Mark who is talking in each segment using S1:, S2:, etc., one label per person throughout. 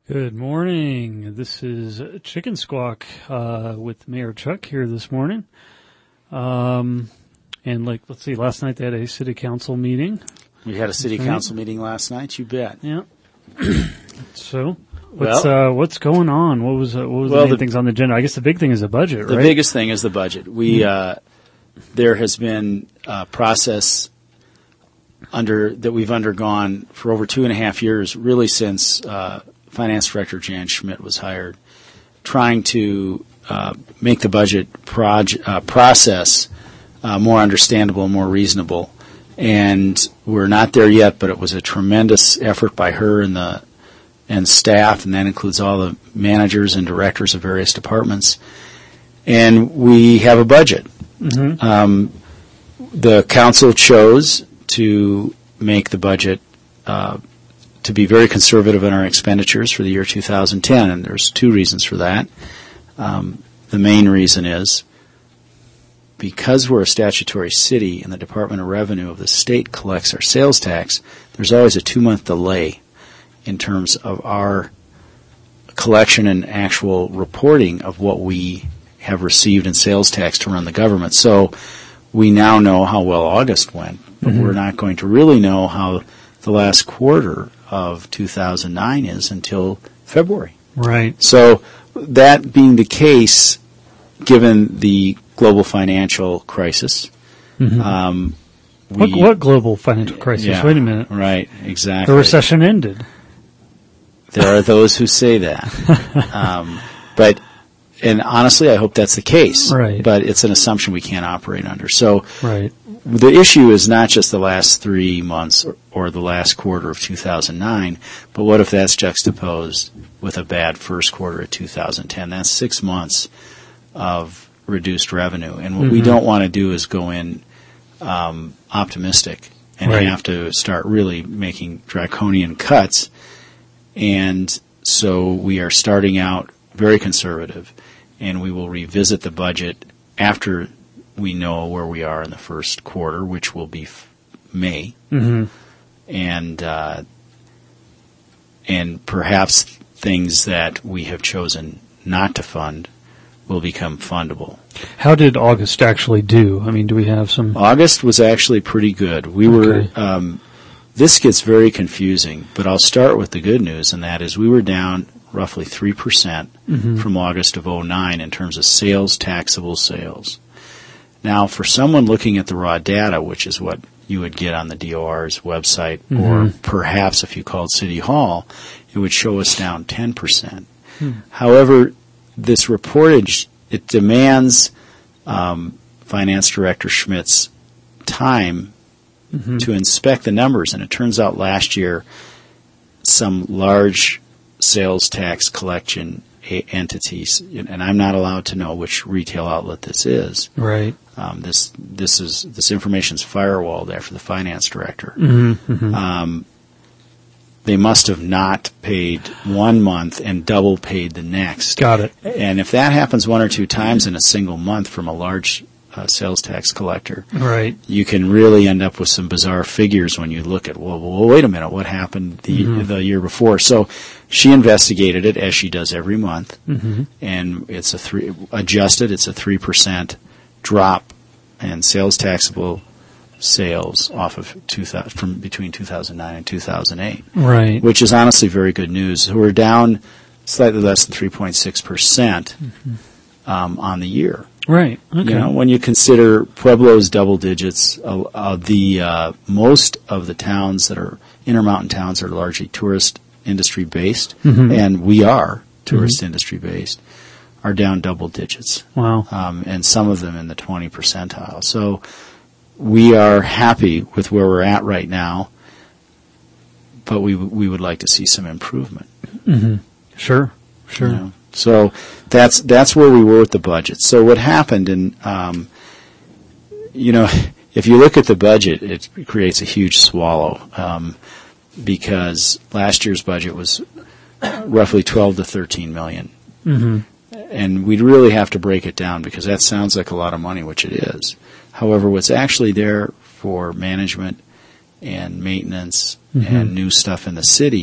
S1: Good morning. This is Chicken Squawk with Mayor Chuck here this morning. And let's see, last night they had a city council meeting.
S2: We had a city council meeting last night, you bet.
S1: Yeah. So, what's going on? What was the main things on the agenda? I guess the big thing is the budget, right?
S2: The biggest thing is the budget. There has been a process that we've undergone for over 2.5 years, really since Finance Director Jan Schmidt was hired, trying to make the budget process more understandable and more reasonable. And we're not there yet, but it was a tremendous effort by her and staff, and that includes all the managers and directors of various departments. And we have a budget. Mm-hmm. The council chose to make the budget to be very conservative in our expenditures for the year 2010, and there's two reasons for that. The main reason is because we're a statutory city and the Department of Revenue of the state collects our sales tax, there's always a 2-month delay in terms of our collection and actual reporting of what we have received in sales tax to run the government. So we now know how well August went, but we're not going to really know how the last quarter of 2009 is until February.
S1: Right.
S2: So that being the case, given the global financial crisis,
S1: what global financial crisis?
S2: Yeah,
S1: wait a minute.
S2: Right, exactly.
S1: The recession ended.
S2: There are those who say that. And honestly, I hope that's the case.
S1: Right.
S2: But it's an assumption we can't operate under. So
S1: right.
S2: The issue is not just the last 3 months or the last quarter of 2009, but what if that's juxtaposed with a bad first quarter of 2010? That's 6 months of reduced revenue. And what we don't want to do is go in optimistic and have to start really making draconian cuts. And so we are starting out very conservative, and we will revisit the budget after we know where we are in the first quarter, which will be May, and perhaps things that we have chosen not to fund will become fundable.
S1: How did August actually do? I mean, do we have some?
S2: August was actually pretty good. We were. This gets very confusing, but I'll start with the good news, and that is we were down roughly 3% from August of 2009 in terms of taxable sales. Now, for someone looking at the raw data, which is what you would get on the DOR's website, or perhaps if you called City Hall, it would show us down 10%. However, this reportage, it demands Finance Director Schmidt's time to inspect the numbers, and it turns out last year some large sales tax collection entities, and I'm not allowed to know which retail outlet this is.
S1: Right.
S2: This information's firewalled after the finance director. They must have not paid 1 month and double paid the next.
S1: Got it.
S2: And if that happens 1 or 2 times in a single month from a large sales tax collector,
S1: right,
S2: you can really end up with some bizarre figures when you look at, well, wait a minute, what happened the year before? So she investigated it, as she does every month, and it's adjusted. It's a 3% drop in sales taxable sales off of from between 2009 and 2008,
S1: right?
S2: Which is honestly very good news. So we're down slightly less than 3.6% on the year.
S1: Right. Okay.
S2: You know, when you consider Pueblo's double digits, most of the towns that are Intermountain towns are largely tourist industry based, and we are tourist industry based, are down double digits.
S1: Wow.
S2: And some of them in the 20 percentile. So we are happy with where we're at right now, but we would like to see some improvement.
S1: Sure.
S2: You know? So that's where we were with the budget. So what happened, and if you look at the budget, it creates a huge swallow because last year's budget was roughly 12 to 13 million, and we'd really have to break it down because that sounds like a lot of money, which it is. However, what's actually there for management and maintenance and new stuff in the city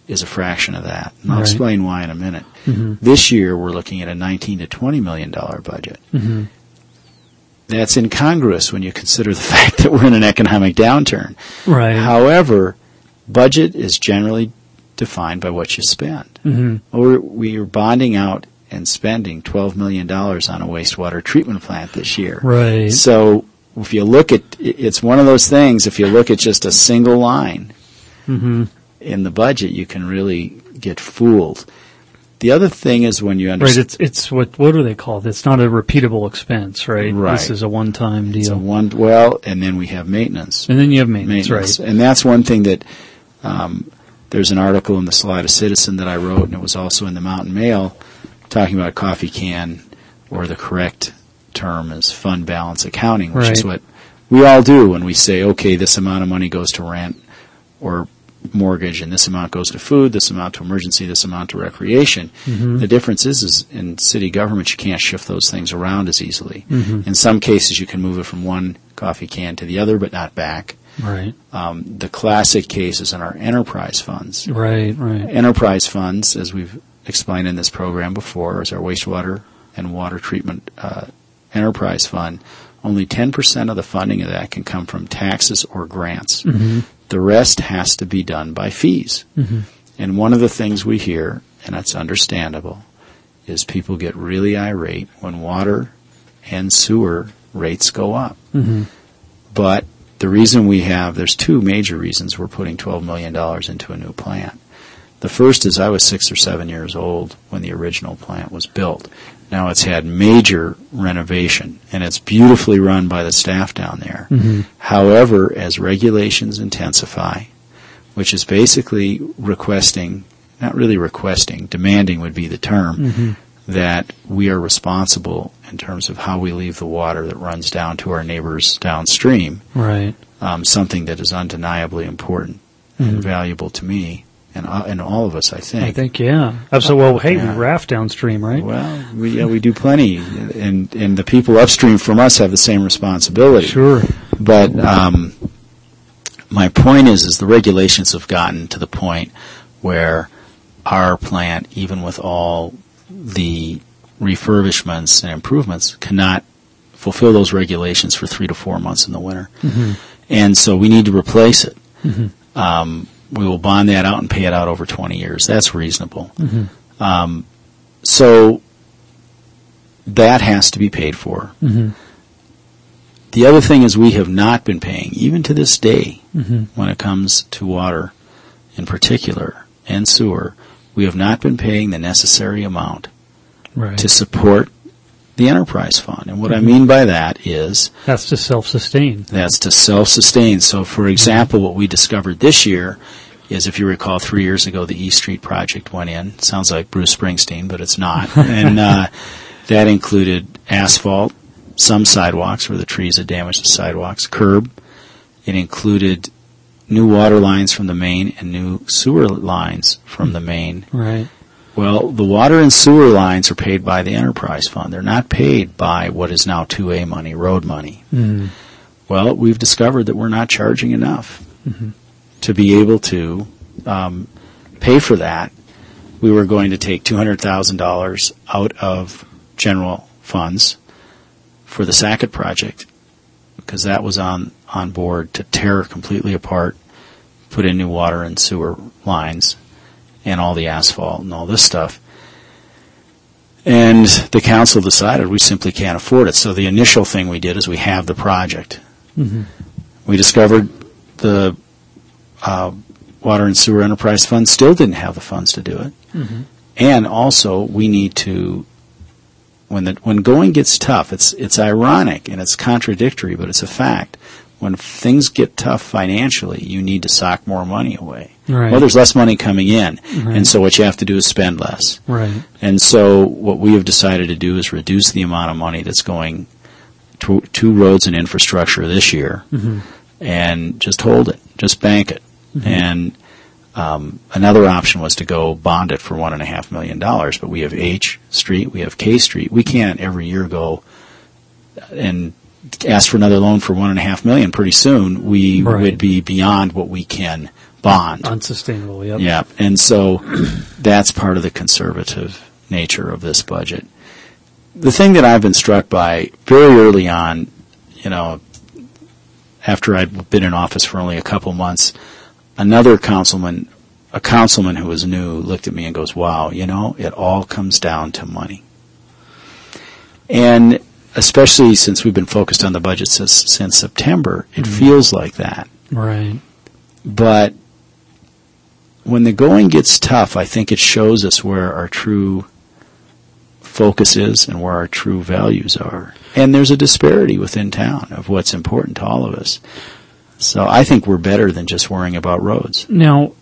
S2: is a fraction of that. And I'll
S1: Right.
S2: explain why in a minute.
S1: Mm-hmm.
S2: This year, we're looking at a $19 to $20 million budget.
S1: Mm-hmm.
S2: That's incongruous when you consider the fact that we're in an economic downturn.
S1: Right.
S2: However, budget is generally defined by what you spend.
S1: Mm-hmm.
S2: We are bonding out and spending $12 million on a wastewater treatment plant this year.
S1: Right.
S2: So if you look at, it's one of those things, if you look at just a single line
S1: Mm-hmm.
S2: in the budget, you can really get fooled. The other thing is when you
S1: Right.
S2: understand.
S1: It's what do they call it? It's not a repeatable expense, right?
S2: Right.
S1: This is a one-time
S2: It's
S1: deal.
S2: and then we have maintenance.
S1: And then you have maintenance, right?
S2: And that's one thing that there's an article in the Salida Citizen that I wrote, and it was also in the Mountain Mail, talking about coffee can, or the correct term is fund balance accounting, which is
S1: Right.
S2: what we all do when we say, okay, this amount of money goes to rent or mortgage, and this amount goes to food, this amount to emergency, this amount to recreation.
S1: Mm-hmm.
S2: The difference is in city government, you can't shift those things around as easily.
S1: Mm-hmm.
S2: In some cases, you can move it from one coffee can to the other, but not back.
S1: Right.
S2: The classic cases in our enterprise funds.
S1: Right. Right.
S2: Enterprise funds, as we've explained in this program before, is our wastewater and water treatment enterprise fund. Only 10% of the funding of that can come from taxes or grants.
S1: Mm-hmm.
S2: The rest has to be done by fees.
S1: Mm-hmm.
S2: And one of the things we hear, and it's understandable, is people get really irate when water and sewer rates go up.
S1: Mm-hmm.
S2: But the reason there's two major reasons we're putting $12 million into a new plant. The first is I was 6 or 7 years old when the original plant was built. Now it's had major renovation, and it's beautifully run by the staff down there.
S1: Mm-hmm.
S2: However, as regulations intensify, which is basically demanding would be the term,
S1: Mm-hmm.
S2: that we are responsible in terms of how we leave the water that runs down to our neighbors downstream,
S1: Right.
S2: something that is undeniably important
S1: Mm-hmm.
S2: and valuable to me and all of us, I think.
S1: I think, yeah. Absolutely. Well, hey,
S2: Yeah.
S1: we raft downstream, right?
S2: Well, we do plenty, and the people upstream from us have the same responsibility.
S1: Sure.
S2: But my point is the regulations have gotten to the point where our plant, even with all the refurbishments and improvements, cannot fulfill those regulations for 3 to 4 months in the winter.
S1: Mm-hmm.
S2: And so we need to replace it.
S1: Mm-hmm.
S2: We will bond that out and pay it out over 20 years. That's reasonable.
S1: Mm-hmm.
S2: So that has to be paid for.
S1: Mm-hmm.
S2: The other thing is we have not been paying, even to this day,
S1: Mm-hmm.
S2: when it comes to water in particular and sewer, we have not been paying the necessary amount
S1: Right.
S2: to support the enterprise fund. And what I mean by that is
S1: That's to self-sustain.
S2: that's to self-sustain. So, for example, what we discovered this year is, if you recall, 3 years ago, the East Street project went in. Sounds like Bruce Springsteen, but it's not. And that included asphalt, some sidewalks where the trees had damaged the sidewalks, curb. It included new water lines from the main and new sewer lines from the main.
S1: Right.
S2: Well, the water and sewer lines are paid by the enterprise fund. They're not paid by what is now 2A money, road money.
S1: Mm-hmm.
S2: Well, we've discovered that we're not charging enough to be able to pay for that. We were going to take $200,000 out of general funds for the Sackett project because that was on board to tear completely apart, put in new water and sewer lines and all the asphalt and all this stuff. And the council decided we simply can't afford it. So the initial thing we did is we halved the project.
S1: Mm-hmm.
S2: We discovered the Water and Sewer Enterprise Fund still didn't have the funds to do it.
S1: Mm-hmm.
S2: And also, we need to, when going gets tough, it's ironic and it's contradictory, but it's a fact. When things get tough financially, you need to sock more money away.
S1: Right.
S2: Well, there's less money coming in,
S1: Right.
S2: and so what you have to do is spend less.
S1: Right.
S2: And so what we have decided to do is reduce the amount of money that's going to roads and infrastructure this year,
S1: Mm-hmm.
S2: and just hold it, just bank it.
S1: Mm-hmm.
S2: And another option was to go bond it for $1.5 million, but we have H Street, we have K Street. We can't every year go and ask for another loan for $1.5 million. Pretty soon we
S1: Right.
S2: would be beyond what we can bond.
S1: Unsustainable, yep.
S2: Yeah, and so that's part of the conservative nature of this budget. The thing that I've been struck by very early on, after I'd been in office for only a couple months, a councilman who was new looked at me and goes, wow, it all comes down to money. And especially since we've been focused on the budget since September, it feels like that.
S1: Right.
S2: But when the going gets tough, I think it shows us where our true focus is and where our true values are. And there's a disparity within town of what's important to all of us. So I think we're better than just worrying about roads.
S1: Now,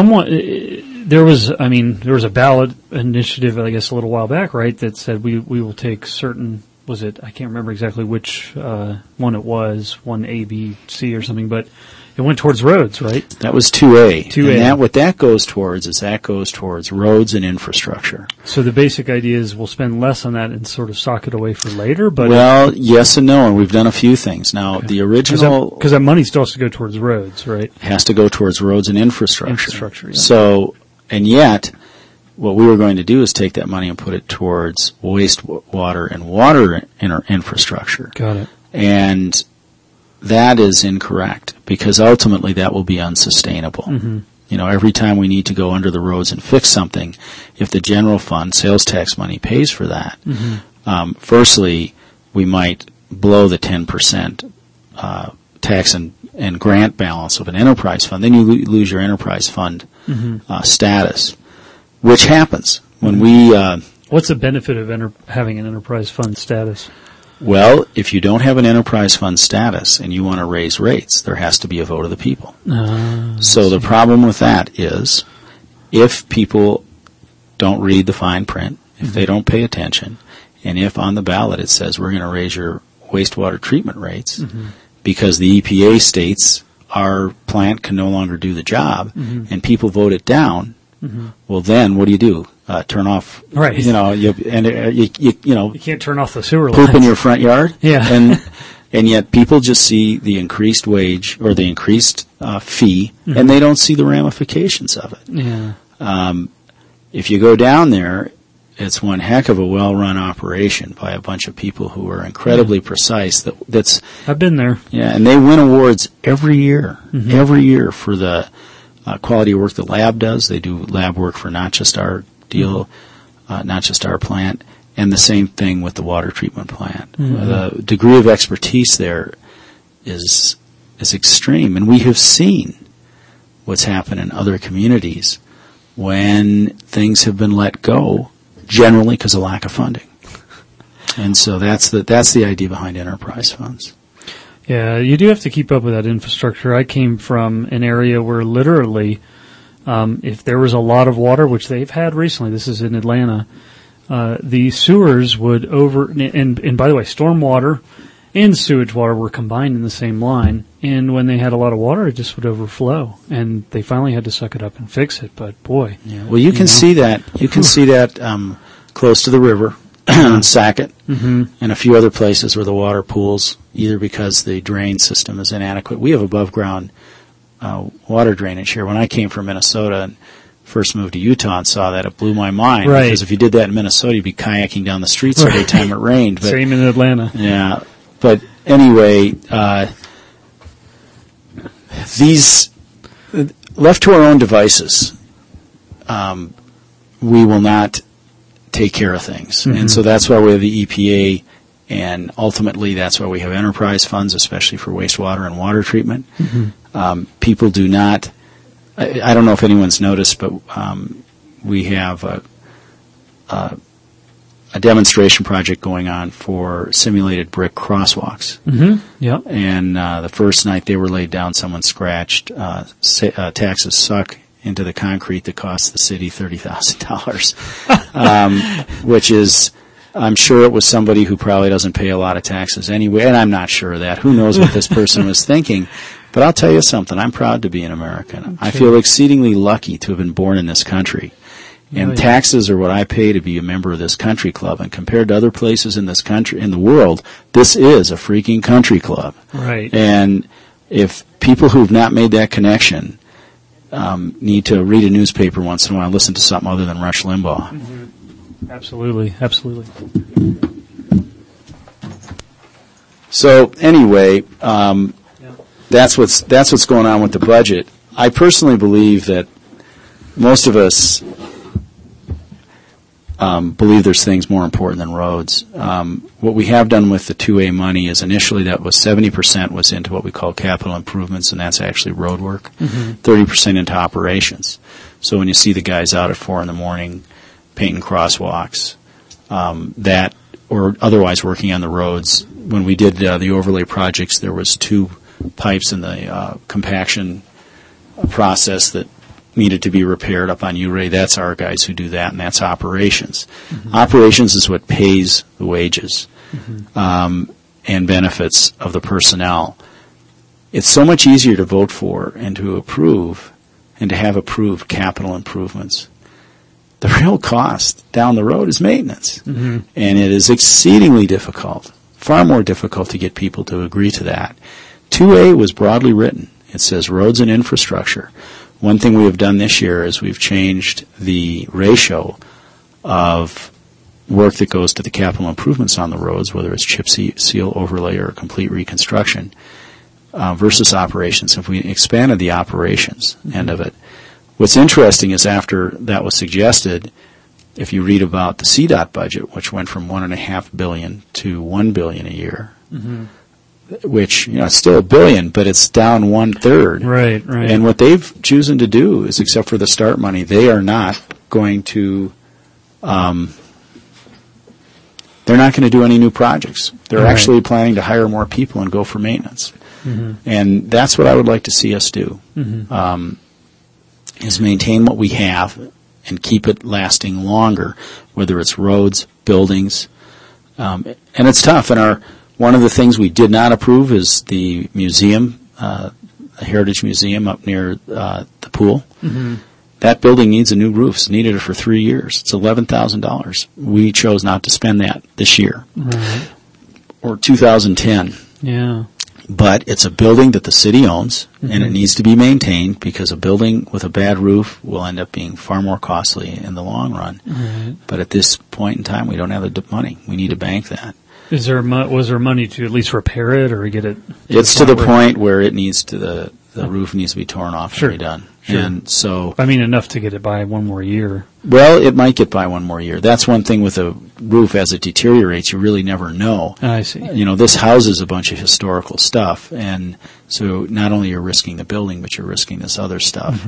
S1: there was a ballot initiative, I guess, a little while back, right, that said we will take certain, I can't remember exactly which one it was, 1A, B, C or something, but it went towards roads, right?
S2: That was 2A.
S1: 2A.
S2: And what that goes towards roads and infrastructure.
S1: So the basic idea is we'll spend less on that and sort of sock it away for later, but...
S2: Well, yes and no, and we've done a few things. Now, okay. The original...
S1: Because that money still has to go towards roads, right?
S2: Has to go towards roads and infrastructure.
S1: Infrastructure, yeah.
S2: So, and yet, what we were going to do is take that money and put it towards wastewater and water infrastructure.
S1: Got it.
S2: And that is incorrect, because ultimately that will be unsustainable. Mm-hmm. Every time we need to go under the roads and fix something, if the general fund, sales tax money, pays for that, firstly, we might blow the 10% tax and grant balance of an enterprise fund. Then you lose your enterprise fund status, which happens when we...
S1: What's the benefit of having an enterprise fund status?
S2: Well, if you don't have an enterprise fund status and you want to raise rates, there has to be a vote of the people. So the problem with that is if people don't read the fine print, if they don't pay attention, and if on the ballot it says we're going to raise your wastewater treatment rates because the EPA states our plant can no longer do the job, and people vote it down, well then what do? Turn off,
S1: right?
S2: You
S1: can't turn off the sewer
S2: poop
S1: lines
S2: in your front yard,
S1: yeah.
S2: And yet people just see the increased wage or the increased fee, and they don't see the ramifications of it.
S1: Yeah.
S2: If you go down there, it's one heck of a well-run operation by a bunch of people who are incredibly precise. That's
S1: I've been there.
S2: Yeah, and they win awards every year for the quality of work the lab does. They do lab work for not just our not just our plant, and the same thing with the water treatment plant. The degree of expertise there is extreme, and we have seen what's happened in other communities when things have been let go, generally because of lack of funding. And so that's the idea behind enterprise funds.
S1: Yeah, you do have to keep up with that infrastructure. I came from an area where literally, if there was a lot of water, which they've had recently, this is in Atlanta, the sewers would and by the way, stormwater and sewage water were combined in the same line, and when they had a lot of water, it just would overflow, and they finally had to suck it up and fix it, but boy.
S2: Yeah. Well, you can see that. You can see that close to the river on Sackett and a few other places where the water pools, either because the drain system is inadequate. We have above ground water drainage here. When I came from Minnesota and first moved to Utah and saw that, it blew my mind.
S1: Right.
S2: Because if you did that in Minnesota, you'd be kayaking down the streets every time it rained. But,
S1: same in Atlanta.
S2: Yeah. But anyway, these, left to our own devices, we will not take care of things. And so that's why we have the EPA, and ultimately that's why we have enterprise funds, especially for wastewater and water treatment. People do not, I don't know if anyone's noticed, but we have a demonstration project going on for simulated brick crosswalks.
S1: Yep.
S2: And the first night they were laid down, someone scratched taxes suck into the concrete that cost the city $30,000, which is, I'm sure it was somebody who probably doesn't pay a lot of taxes anyway, and I'm not sure of that. Who knows what this person was thinking? But I'll tell you something, I'm proud to be an American. I feel exceedingly lucky to have been born in this country. And taxes are what I pay to be a member of this country club. And compared to other places in this country, in the world, this is a freaking country club.
S1: Right.
S2: And if people who've not made that connection need to read a newspaper once in a while and listen to something other than Rush Limbaugh.
S1: Mm-hmm. Absolutely.
S2: So anyway, that's what's going on with the budget. I personally believe that most of us believe there's things more important than roads. What we have done with the 2A money is initially that was 70% was into what we call capital improvements, and that's actually road work, 30% into operations. So when you see the guys out at 4 a.m. painting crosswalks, that or otherwise working on the roads. When we did the overlay projects, there was 2 pipes in the compaction process that needed to be repaired up on Uray. That's our guys who do that, and that's operations. Operations is what pays the wages and benefits of the personnel. It's so much easier to vote for and to approve and to have approved capital improvements. The real cost down the road is maintenance, and it is exceedingly difficult, far more difficult to get people to agree to that. 2A was broadly written. It says roads and infrastructure. One thing we have done this year is we've changed the ratio of work that goes to the capital improvements on the roads, whether it's chip seal, overlay, or complete reconstruction, versus operations. If we expanded the operations end of it, what's interesting is after that was suggested, if you read about the CDOT budget, which went from $1.5 billion to $1 billion a year, which, it's still $1 billion, but it's down 1/3.
S1: Right.
S2: And what they've chosen to do is, except for the start money, they are not going to, they're not going to do any new projects. They're actually planning to hire more people and go for maintenance. And that's what I would like to see us do, is maintain what we have and keep it lasting longer, whether it's roads, buildings. And it's tough. And one of the things we did not approve is the museum, the Heritage Museum up near the pool. That building needs a new roof. It's needed it for 3 years. It's $11,000. We chose not to spend that this year or 2010.
S1: Yeah.
S2: But it's a building that the city owns, and it needs to be maintained because a building with a bad roof will end up being far more costly in the long run. But at this point in time, we don't have the money. We need to bank that.
S1: Was there money to at least repair it or get it?
S2: It's to the point where it needs to the roof needs to be torn off and redone. And so,
S1: I mean, enough to get it by one more year.
S2: Well, it might get by one more year. That's one thing with a roof. As it deteriorates, you really never know.
S1: I see.
S2: This houses a bunch of historical stuff, and so not only you're risking the building, but you're risking this other stuff.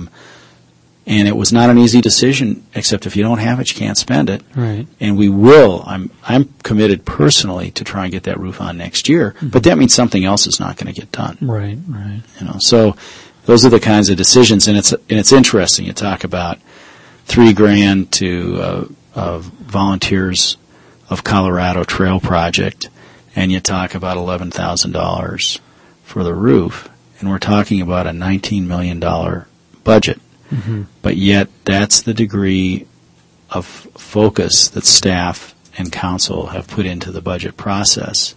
S2: And it was not an easy decision, except if you don't have it, you can't spend it.
S1: Right.
S2: And we will. I'm committed personally to try and get that roof on next year, but that means something else is not going to get done.
S1: Right.
S2: So those are the kinds of decisions, and it's interesting. You talk about $3,000 to Volunteers of Colorado Trail Project, and you talk about $11,000 for the roof, and we're talking about a $19 million budget. But yet that's the degree of focus that staff and council have put into the budget process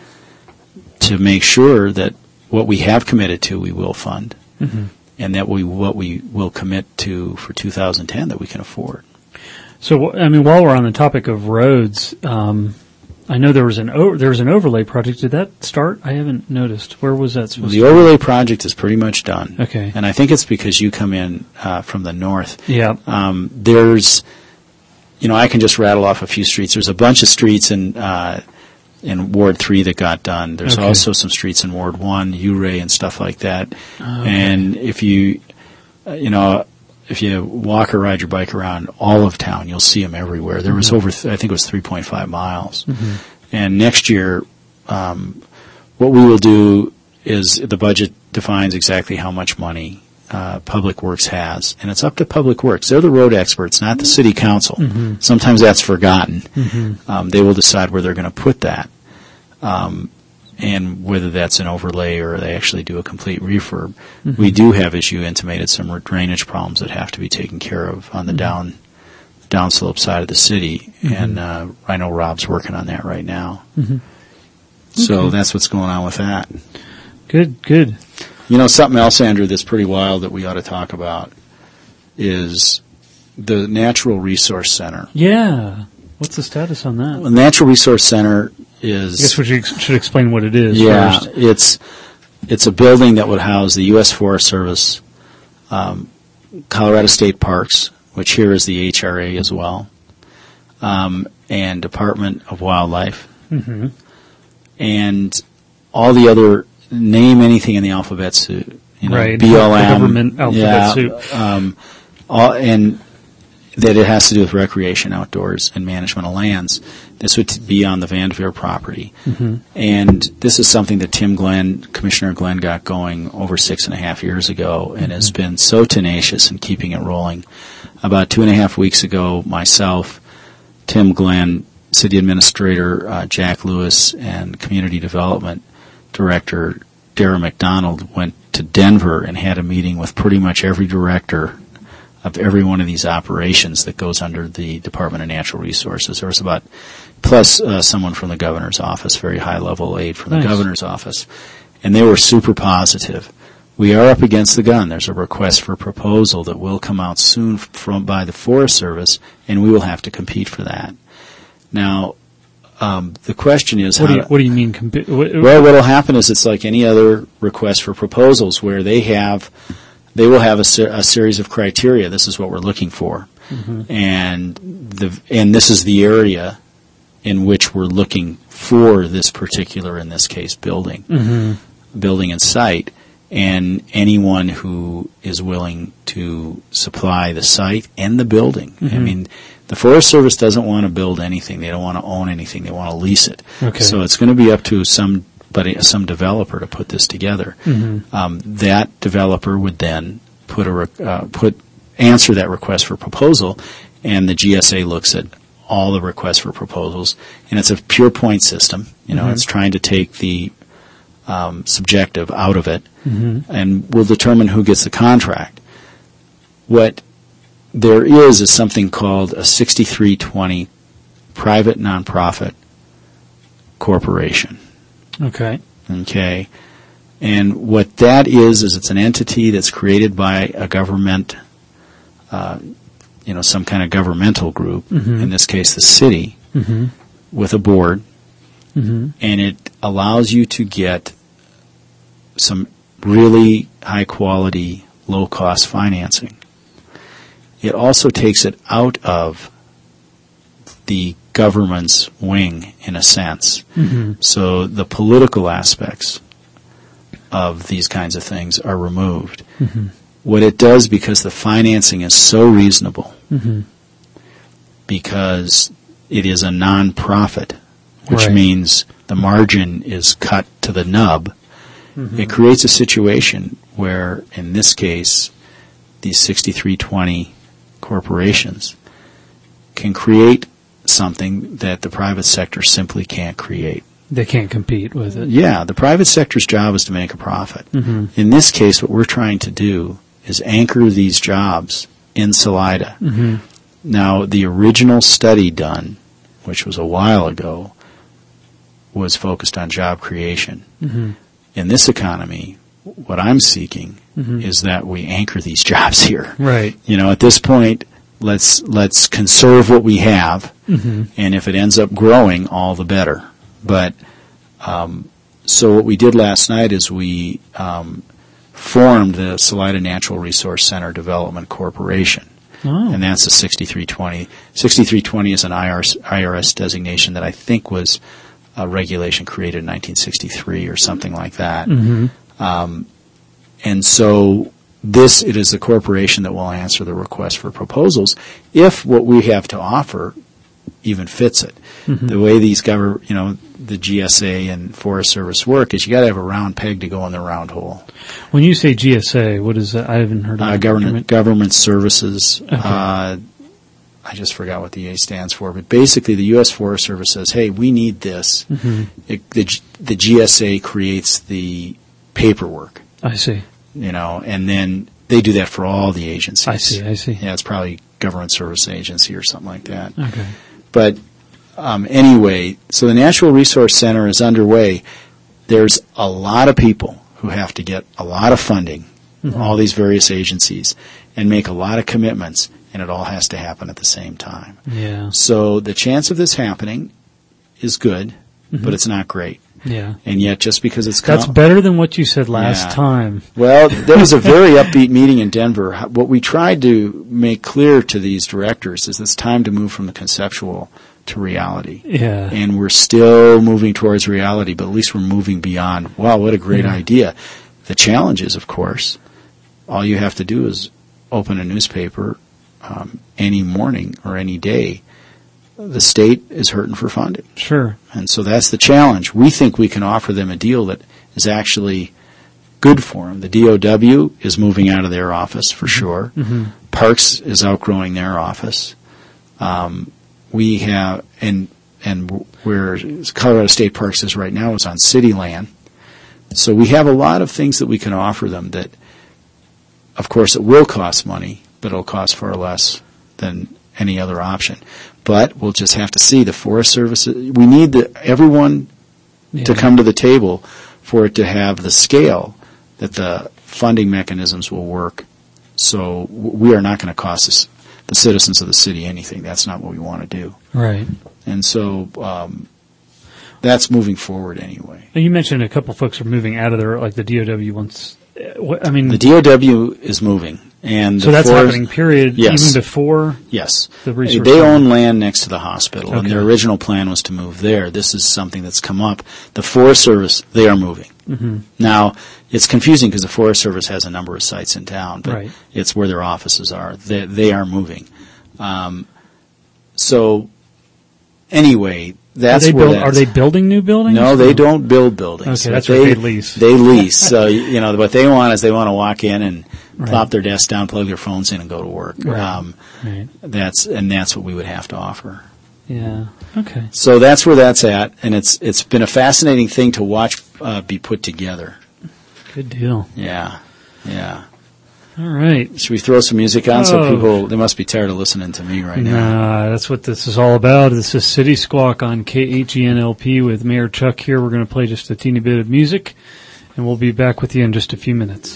S2: to make sure that what we have committed to we will fund, and that what we will commit to for 2010 that we can afford.
S1: So, I mean, while we're on the topic of roads, I know there was an overlay project. Did that start? I haven't noticed. Where was that supposed to be?
S2: The overlay project is pretty much done.
S1: Okay.
S2: And I think it's because you come in from the north.
S1: Yeah.
S2: There's, I can just rattle off a few streets. There's a bunch of streets in Ward 3 that got done. There's also some streets in Ward 1, Uray and stuff like that. And if you walk or ride your bike around all of town, you'll see them everywhere. There was over, I think it was 3.5 miles. And next year, what we will do is the budget defines exactly how much money Public Works has. And it's up to Public Works. They're the road experts, not the city council. Sometimes that's forgotten. They will decide where they're going to put that. And whether that's an overlay or they actually do a complete refurb. We do have, as you intimated, some drainage problems that have to be taken care of on the downslope side of the city, and I know Rob's working on that right now. So that's what's going on with that.
S1: Good.
S2: Something else, Andrew, that's pretty wild that we ought to talk about is the Natural Resource Center.
S1: Yeah. What's the status on that?
S2: The Natural Resource Center is...
S1: I guess we should explain what it is
S2: first. It's a building that would house the U.S. Forest Service, Colorado State Parks, which here is the HRA as well, and Department of Wildlife, and all the other, name anything in the alphabet soup.
S1: Right.
S2: BLM.
S1: The government alphabet soup.
S2: And that it has to do with recreation, outdoors, and management of lands. This would be on the Vanderveer property. And this is something that Commissioner Glenn got going over 6.5 years ago and has been so tenacious in keeping it rolling. About 2.5 weeks ago, myself, Tim Glenn, City Administrator Jack Lewis, and Community Development Director Dara McDonald went to Denver and had a meeting with pretty much every director of every one of these operations that goes under the Department of Natural Resources. There was about, plus someone from the governor's office, very high-level aide from the governor's office. And they were super positive. We are up against the gun. There's a request for proposal that will come out soon by the Forest Service, and we will have to compete for that. Now, the question is...
S1: What do you mean?
S2: Well, what will happen is it's like any other request for proposals where they will have a series of criteria. This is what we're looking for. And this is the area in which we're looking for this particular, in this case, building and site. And anyone who is willing to supply the site and the building. I mean, the Forest Service doesn't want to build anything. They don't want to own anything. They want to lease it.
S1: Okay.
S2: So it's going to be up to some developer to put this together. That developer would then answer that request for proposal, and the GSA looks at all the requests for proposals, and it's a pure point system. It's trying to take the subjective out of it, and will determine who gets the contract. What there is something called a 6320 private nonprofit corporation.
S1: Okay.
S2: And what that is it's an entity that's created by a government, some kind of governmental group, in this case the city, with a board, and it allows you to get some really high-quality, low-cost financing. It also takes it out of the government's wing, in a sense. So the political aspects of these kinds of things are removed. What it does, because the financing is so reasonable, because it is a non-profit, which means the margin is cut to the nub, it creates a situation where, in this case, these 6320 corporations can create something that the private sector simply can't create.
S1: They can't compete with it.
S2: Yeah, the private sector's job is to make a profit. In this case, what we're trying to do is anchor these jobs in Salida. Now, the original study done, which was a while ago, was focused on job creation. In this economy, what I'm seeking is that we anchor these jobs here.
S1: Right.
S2: At this point, let's conserve what we have, and if it ends up growing, all the better. But so what we did last night is we formed the Salida Natural Resource Center Development Corporation. And that's the 6320. 6320 is an IRS designation that I think was a regulation created in 1963 or something like that. And so it is the corporation that will answer the request for proposals if what we have to offer even fits it. The way these the GSA and Forest Service work is you got to have a round peg to go in the round hole.
S1: When you say GSA, what is that? I haven't heard of
S2: it. Government Services. Okay. I just forgot what the A stands for, but basically the U.S. Forest Service says, hey, we need this. The GSA creates the paperwork.
S1: I see.
S2: And then they do that for all the agencies.
S1: I see.
S2: Yeah, it's probably Government Service Agency or something like that.
S1: Okay.
S2: But anyway, so the Natural Resource Center is underway. There's a lot of people who have to get a lot of funding, all these various agencies, and make a lot of commitments, and it all has to happen at the same time.
S1: Yeah.
S2: So the chance of this happening is good, but it's not great.
S1: Yeah.
S2: And yet, just because it's
S1: That's better than what you said last time.
S2: Well, there was a very upbeat meeting in Denver. What we tried to make clear to these directors is it's time to move from the conceptual to reality.
S1: Yeah.
S2: And we're still moving towards reality, but at least we're moving beyond, wow, what a great idea. The challenge is, of course, all you have to do is open a newspaper any morning or any day. The state is hurting for funding.
S1: Sure.
S2: And so that's the challenge. We think we can offer them a deal that is actually good for them. The DOW is moving out of their office for sure. Parks is outgrowing their office. We have, and where Colorado State Parks is right now is on city land. So we have a lot of things that we can offer them that, of course, it will cost money, but it'll cost far less than any other option. But we'll just have to see. The Forest Service, we need everyone to come to the table for it to have the scale that the funding mechanisms will work. So we are not going to cost the citizens of the city anything. That's not what we want to do.
S1: Right.
S2: And so that's moving forward anyway.
S1: You mentioned a couple folks are moving out of there, like the DOW wants. I mean,
S2: the DOW is moving. And
S1: so that's happening, period,
S2: yes.
S1: Even before
S2: the
S1: resource
S2: They
S1: center.
S2: own land next to the hospital, and their original plan was to move there. This is something that's come up. The Forest Service, they are moving. Now, it's confusing because the Forest Service has a number of sites in town, but it's where their offices are. They are moving. So, anyway, that's
S1: are they building new buildings?
S2: No, they don't build buildings.
S1: Okay, that's what they lease.
S2: They lease. So, what they want is they want to walk in and plop their desk down, plug their phones in, and go to work. That's what we would have to offer.
S1: Yeah. Okay.
S2: So that's where that's at, and it's been a fascinating thing to watch be put together.
S1: Good deal.
S2: Yeah.
S1: All right.
S2: Should we throw some music on so people, they must be tired of listening to me right now.
S1: Nah, that's what this is all about. This is City Squawk on KHENLP with Mayor Chuck here. We're going to play just a teeny bit of music, and we'll be back with you in just a few minutes.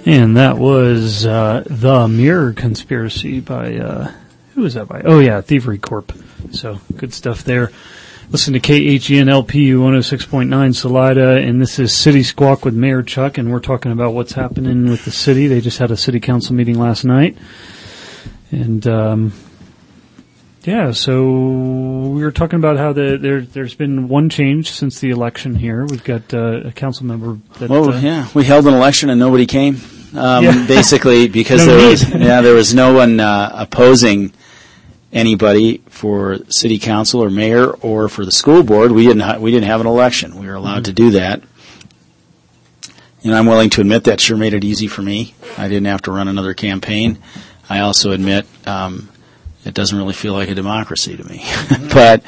S1: And that was The Mirror Conspiracy by, who was that by? Oh, yeah, Thievery Corp. So, good stuff there. Listen to KHEN-LP 106.9 Salida, and this is City Squawk with Mayor Chuck, and we're talking about what's happening with the city. They just had a city council meeting last night. And, so we were talking about how there's been one change since the election here. We've got a council member that...
S2: we held an election and nobody came. Basically because there was no one opposing anybody for city council or mayor or for the school board. We didn't have an election. We were allowed to do that. And I'm willing to admit that sure made it easy for me. I didn't have to run another campaign. I also admit it doesn't really feel like a democracy to me. But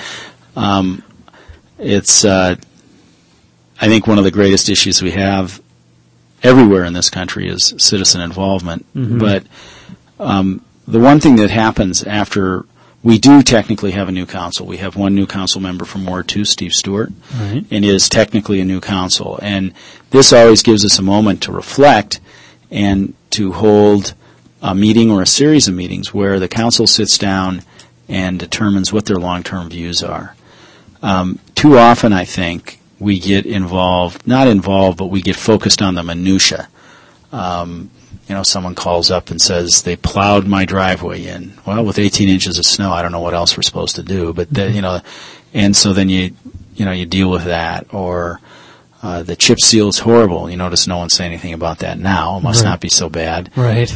S2: it's I think one of the greatest issues we have everywhere in this country is citizen involvement. Mm-hmm. But the one thing that happens after we do technically have a new council, we have one new council member from Ward 2, Steve Stewart, right, and is technically a new council. And this always gives us a moment to reflect and to hold a meeting or a series of meetings where the council sits down and determines what their long-term views are. Too often, I think, we get but we get focused on the minutia. Someone calls up and says they plowed my driveway in. Well, with 18 inches of snow, I don't know what else we're supposed to do. But and so then you deal with that. Or the chip seal is horrible. You notice no one's saying anything about that now. It must not be so bad.
S1: Right.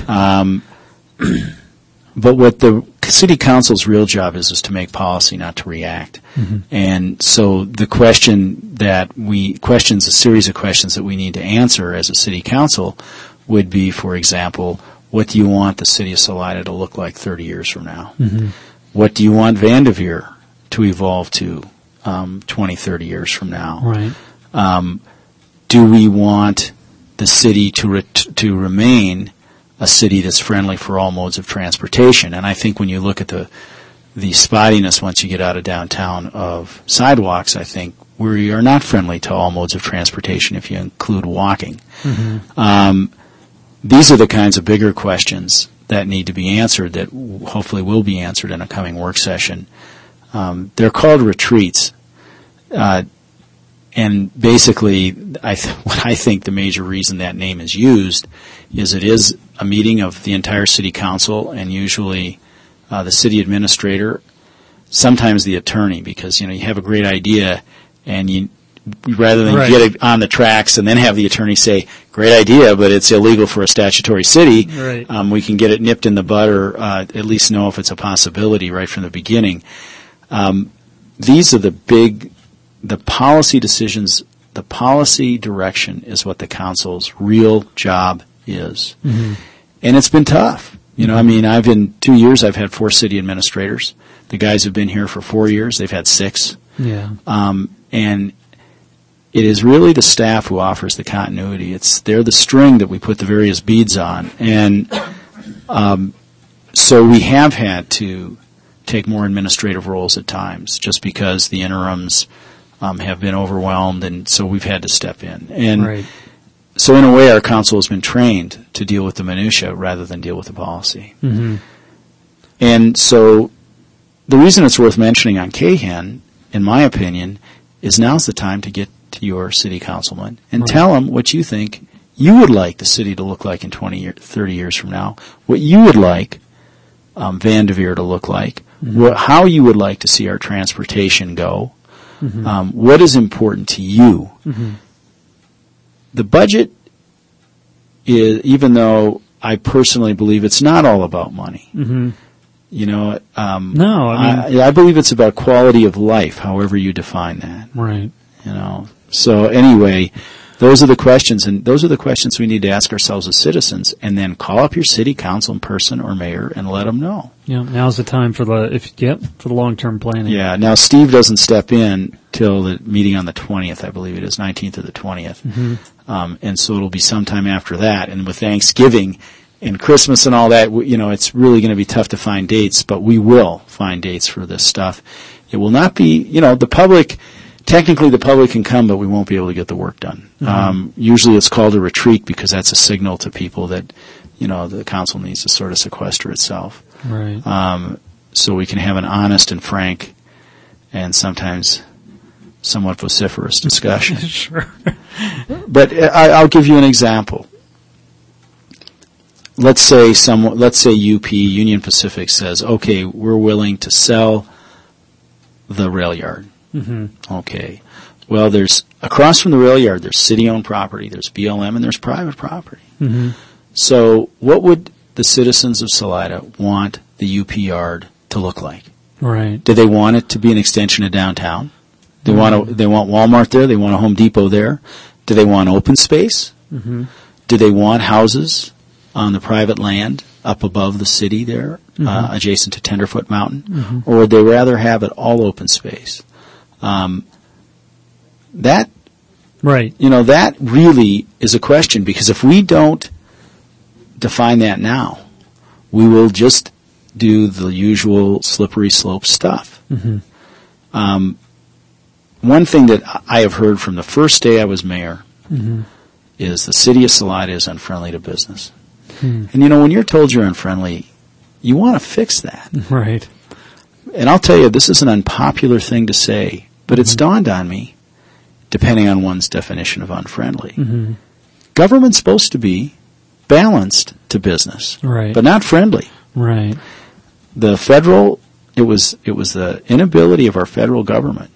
S2: But what the city council's real job is to make policy, not to react. Mm-hmm. And so the a series of questions that we need to answer as a city council would be, for example, what do you want the city of Salida to look like 30 years from now? Mm-hmm. What do you want Vanderveer to evolve to 20, 30 years from now?
S1: Right.
S2: Do we want the city to remain a city that's friendly for all modes of transportation? And I think when you look at the spottiness once you get out of downtown of sidewalks, I think we are not friendly to all modes of transportation if you include walking. Mm-hmm. These are the kinds of bigger questions that need to be answered that hopefully will be answered in a coming work session. They're called retreats. And basically, what I think the major reason that name is used is it is a meeting of the entire city council and usually the city administrator, sometimes the attorney, because you have a great idea and rather than get it on the tracks and then have the attorney say, great idea, but it's illegal for a statutory city, right, we can get it nipped in the bud or at least know if it's a possibility right from the beginning. These are the policy decisions, the policy direction is what the council's real job is. Mm-hmm. And it's been tough. I've in 2 years, I've had 4 city administrators. The guys have been here for 4 years. They've had 6. Yeah. And it is really the staff who offers the continuity. They're the string that we put the various beads on. And so we have had to take more administrative roles at times just because the interims have been overwhelmed, and so we've had to step in. And right. So in a way, our council has been trained to deal with the minutia rather than deal with the policy. Mm-hmm. And so the reason it's worth mentioning on KHEN, in my opinion, is now's the time to get to your city councilman and right. tell them what you think you would like the city to look like in 20 or 30 years from now, what you would like Vanderveer to look like, mm-hmm. How you would like to see our transportation go, mm-hmm. What is important to you. Mm-hmm. The budget is, even though I personally believe it's not all about money, mm-hmm. I believe it's about quality of life, however you define that.
S1: Right.
S2: So anyway, those are the questions, and those are the questions we need to ask ourselves as citizens, and then call up your city council person or mayor and let them know.
S1: Yeah, now's the time for the long-term planning.
S2: Yeah, now Steve doesn't step in till the meeting on the 20th, I believe it is, 19th or the 20th. Mm-hmm. And so it'll be sometime after that, and with Thanksgiving and Christmas and all that, it's really going to be tough to find dates, but we will find dates for this stuff. It will not be, the public technically the public can come, but we won't be able to get the work done. Usually it's called a retreat because that's a signal to people that, the council needs to sort of sequester itself.
S1: Right.
S2: So we can have an honest and frank and sometimes somewhat vociferous discussion.
S1: Sure.
S2: But I'll give you an example. Let's say UP, Union Pacific, says, okay, we're willing to sell the rail yard. Mm-hmm. Okay. Well, there's across from the rail yard, there's city-owned property, there's BLM, and there's private property. Mm-hmm. So what would the citizens of Salida want the UP yard to look like?
S1: Right.
S2: Do they want it to be an extension of downtown? They want Walmart there. They want a Home Depot there. Do they want open space? Mm-hmm. Do they want houses on the private land up above the city there, adjacent to Tenderfoot Mountain? Mm-hmm. Or would they rather have it all open space? That really is a question, because if we don't define that now, we will just do the usual slippery slope stuff. Mm-hmm. One thing that I have heard from the first day I was mayor is the city of Salida is unfriendly to business. And when you're told you're unfriendly, you want to fix that.
S1: Right.
S2: And I'll tell you, this is an unpopular thing to say, but it's dawned on me, depending on one's definition of unfriendly. Mm-hmm. Government's supposed to be balanced to business,
S1: right,
S2: but not friendly.
S1: Right.
S2: It was the inability of our federal government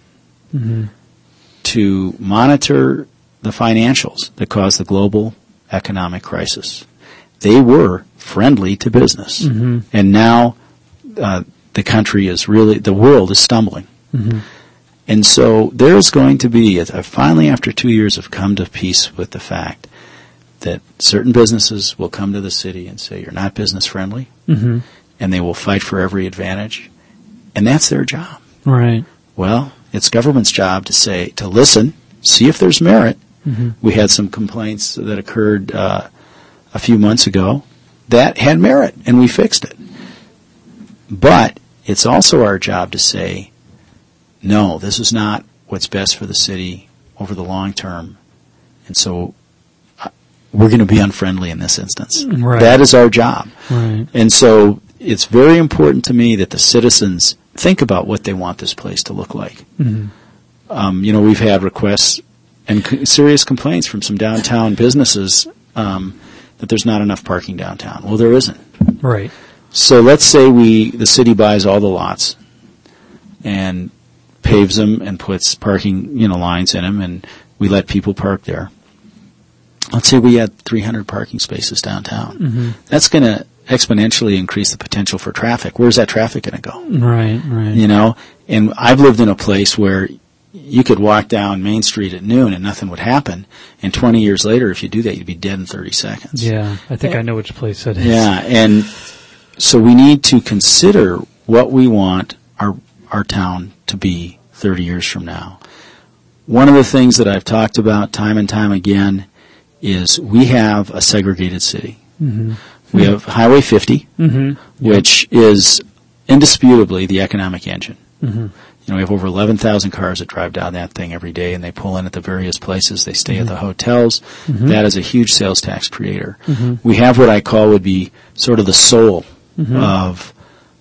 S2: to monitor the financials that caused the global economic crisis. They were friendly to business, and now the country is the world is stumbling. Mm-hmm. And so there's going to be, I finally, after 2 years, have come to peace with the fact that certain businesses will come to the city and say, you're not business friendly, and they will fight for every advantage, and that's their job.
S1: Right.
S2: Well, it's government's job to listen, see if there's merit. Mm-hmm. We had some complaints that occurred a few months ago that had merit, and we fixed it. But it's also our job to say, no, this is not what's best for the city over the long term, and so we're going to be unfriendly in this instance.
S1: Right.
S2: That is our job.
S1: Right.
S2: And so it's very important to me that the citizens think about what they want this place to look like. Mm-hmm. We've had requests and serious complaints from some downtown businesses that there's not enough parking downtown. Well, there isn't.
S1: Right.
S2: So let's say the city buys all the lots and paves them and puts parking, lines in them, and we let people park there. Let's say we had 300 parking spaces downtown. Mm-hmm. That's going to exponentially increase the potential for traffic. Where's that traffic going to go?
S1: Right.
S2: And I've lived in a place where you could walk down Main Street at noon and nothing would happen. And 20 years later, if you do that, you'd be dead in 30 seconds.
S1: Yeah, I think I know which place that is.
S2: Yeah, and so we need to consider what we want our town to be 30 years from now. One of the things that I've talked about time and time again is we have a segregated city. Mm-hmm. We have Highway 50, which is indisputably the economic engine. Mm-hmm. We have over 11,000 cars that drive down that thing every day, and they pull in at the various places. They stay at the hotels. Mm-hmm. That is a huge sales tax creator. Mm-hmm. We have what I call would be sort of the soul of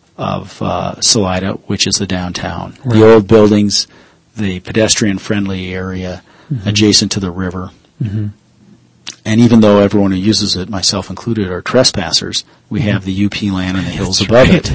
S2: Salida, which is the downtown. Right. The old buildings, the pedestrian-friendly area adjacent to the river. Mm-hmm. And even though everyone who uses it, myself included, are trespassers, we have the UP land and the hills above it,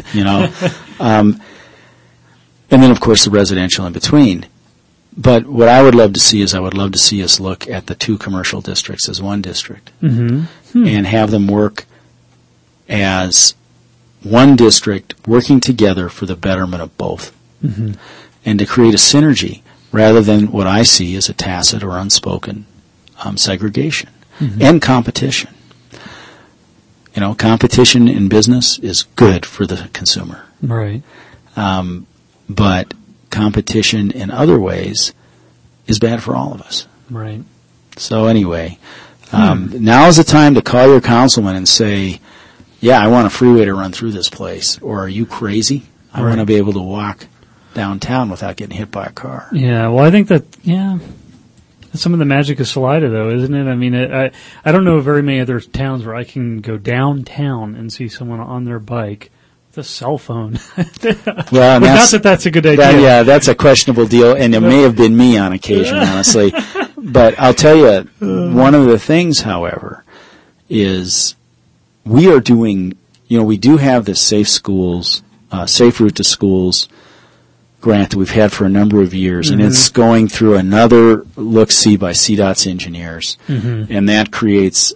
S2: and then, of course, the residential in between. But what I would love to see is us look at the two commercial districts as one district and have them work as one district working together for the betterment of both and to create a synergy rather than what I see as a tacit or unspoken segregation and competition. Competition in business is good for the consumer.
S1: Right.
S2: But competition in other ways is bad for all of us.
S1: Right.
S2: So anyway, now is the time to call your councilman and say, yeah, I want a freeway to run through this place. Or are you crazy? I want to be able to walk downtown without getting hit by a car.
S1: Yeah, well, I think that's some of the magic of Salida, though, isn't it? I mean, I don't know of very many other towns where I can go downtown and see someone on their bike with a cell phone.
S2: Well,
S1: not that that's a good idea.
S2: That's a questionable deal, and it may have been me on occasion, honestly. But I'll tell you, one of the things, however, is we are doing, we do have this Safe Schools, Safe Route to Schools grant that we've had for a number of years, and it's going through another look-see by CDOT's engineers, and that creates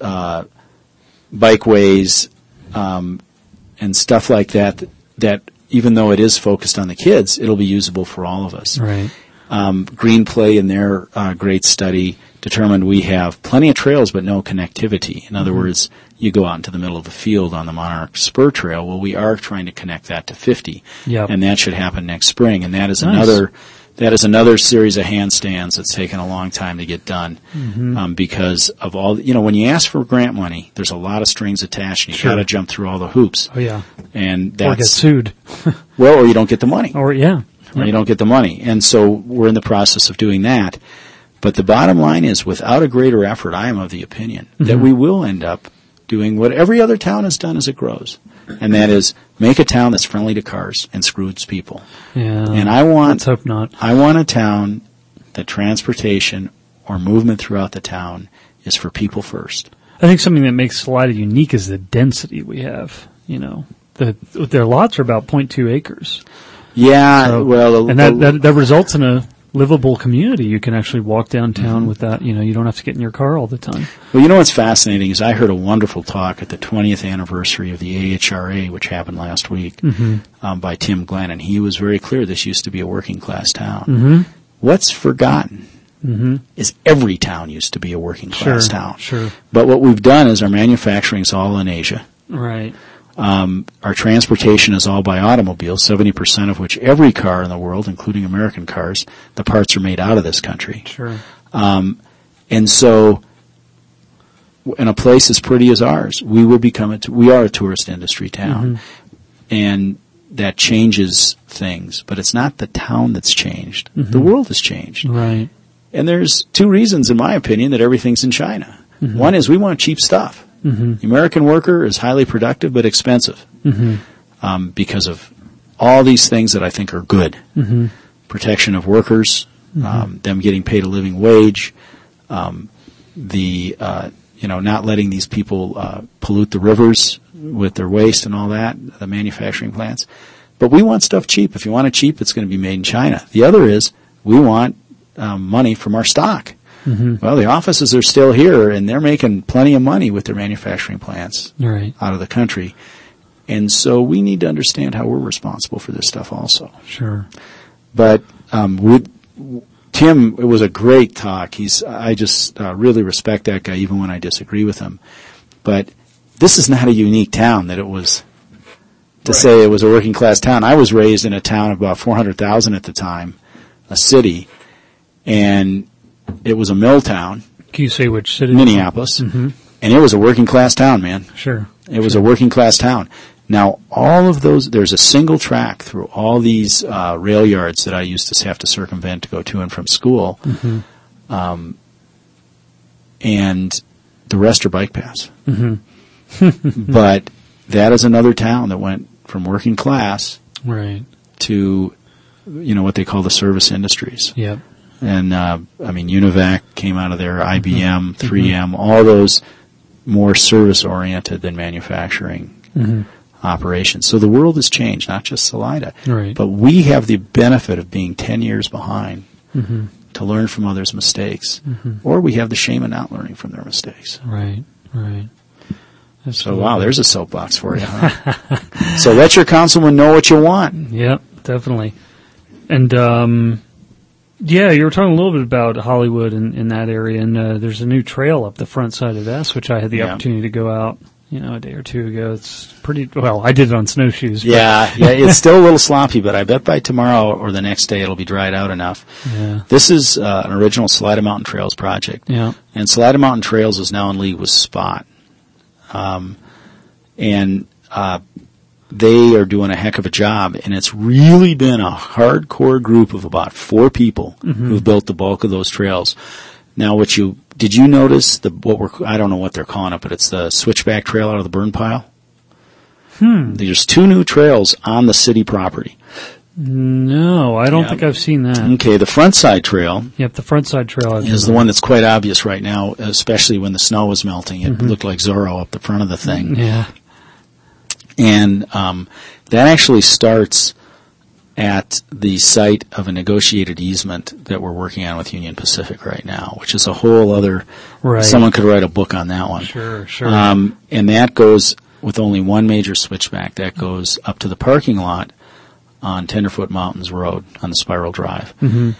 S2: bikeways and stuff like that even though it is focused on the kids, it'll be usable for all of us.
S1: Right.
S2: Green Play, in their great study, determined we have plenty of trails but no connectivity. In other words, you go out into the middle of the field on the Monarch Spur Trail. Well, we are trying to connect that to 50, and that should happen next spring. And that is another series of handstands that's taken a long time to get done because of all. When you ask for grant money, there's a lot of strings attached. And you got to jump through all the hoops.
S1: Oh yeah,
S2: and that's,
S1: or get sued.
S2: Well, or you don't get the money.
S1: Or you
S2: don't get the money. And so we're in the process of doing that. But the bottom line is, without a greater effort, I am of the opinion that we will end up doing what every other town has done as it grows. And that is make a town that's friendly to cars and screws people.
S1: Yeah.
S2: And
S1: let's hope not.
S2: I want a town that transportation or movement throughout the town is for people first.
S1: I think something that makes Salida unique is the density we have. Their lots are about 0.2 acres.
S2: Yeah,
S1: that results in a livable community. You can actually walk downtown with that. You don't have to get in your car all the time.
S2: Well, what's fascinating is I heard a wonderful talk at the 20th anniversary of the AHRA, which happened last week, by Tim Glenn, and he was very clear this used to be a working class town. What's forgotten is every town used to be a working class town.
S1: Sure.
S2: But what we've done is our manufacturing is all in Asia.
S1: Right.
S2: Our transportation is all by automobile, 70% of which every car in the world, including American cars, the parts are made out of this country.
S1: Sure.
S2: And so, in a place as pretty as ours, we are a tourist industry town. And that changes things. But it's not the town that's changed. The world has changed.
S1: Right.
S2: And there's two reasons, in my opinion, that everything's in China. One is we want cheap stuff. The American worker is highly productive but expensive because of all these things that I think are good. Protection of workers, them getting paid a living wage, not letting these people pollute the rivers with their waste and all that, the manufacturing plants. But we want stuff cheap. If you want it cheap, it's going to be made in China. The other is we want money from our stock. Well, the offices are still here, and they're making plenty of money with their manufacturing plants out of the country. And so we need to understand how we're responsible for this stuff also.
S1: Sure.
S2: But Tim, it was a great talk. I just really respect that guy, even when I disagree with him. But this is not a unique town that it was to say it was a working class town. I was raised in a town of about 400,000 at the time, a city, and it was a mill town.
S1: Can you say which city?
S2: Minneapolis. And it was a working class town, man.
S1: Sure.
S2: It was a working class town. Now, all of those, there's a single track through all these rail yards that I used to have to circumvent to go to and from school. And the rest are bike paths. But that is another town that went from working class to, what they call the service industries.
S1: Yep.
S2: And, Univac came out of there, IBM, 3M, all those more service-oriented than manufacturing operations. So the world has changed, not just Salida.
S1: Right.
S2: But we have the benefit of being 10 years behind to learn from others' mistakes. Or we have the shame of not learning from their mistakes.
S1: Right. Absolutely.
S2: So, wow, there's a soapbox for you, huh? So let your councilman know what you want.
S1: Yep, definitely. And, you were talking a little bit about Hollywood in that area, and there's a new trail up the front side of S, which I had the opportunity to go out, a day or two ago. It's pretty, well, I did it on snowshoes.
S2: Yeah, it's still a little sloppy, but I bet by tomorrow or the next day it'll be dried out enough.
S1: Yeah.
S2: This is an original Salida Mountain Trails project.
S1: Yeah.
S2: And Salida Mountain Trails is now in league with Spot. they are doing a heck of a job, and it's really been a hardcore group of about 4 people who've built the bulk of those trails. Now, did you notice I don't know what they're calling it, but it's the switchback trail out of the burn pile? There's 2 new trails on the city property.
S1: No, I don't think I've seen that.
S2: Okay, the front side trail.
S1: Yep, the front side trail
S2: is the one that's quite obvious right now, especially when the snow was melting. It looked like Zorro up the front of the thing.
S1: Yeah.
S2: And that actually starts at the site of a negotiated easement that we're working on with Union Pacific right now, which is a whole other.
S1: Right.
S2: Someone could write a book on that one.
S1: Sure.
S2: And that goes with only one major switchback. That goes up to the parking lot on Tenderfoot Mountains Road on the Spiral Drive.